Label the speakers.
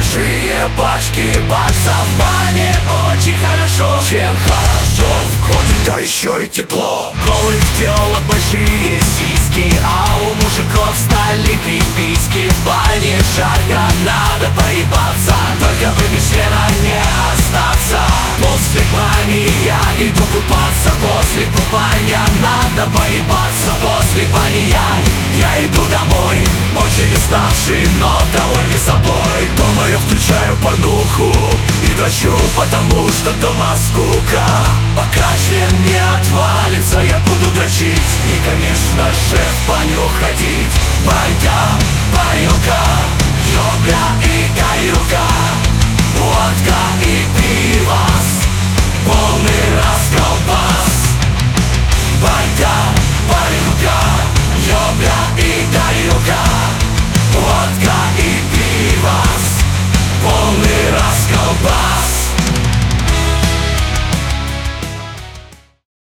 Speaker 1: большие пачки баксов в бане очень хорошо. Чем хорошо входит, да еще и тепло. Голых телок большие сиськи, а у мужиков стали пиписьки. В бане жарко, надо поебаться, только бы без члена не остаться. После бани я иду купаться, после купания надо поебаться. После бани я иду домой, очень уставший, но довольный собой. Дома я включаю порнуху и дрочу, потому что дома скука. Пока член не отвалится, я буду дрочить и, конечно же, в баню ходить. Банька, парилка, ёбля и горилка, водка и пивас, полный расколбас. Банька, парилка, ёбля и горилка, водка и пивас, полный расколбас.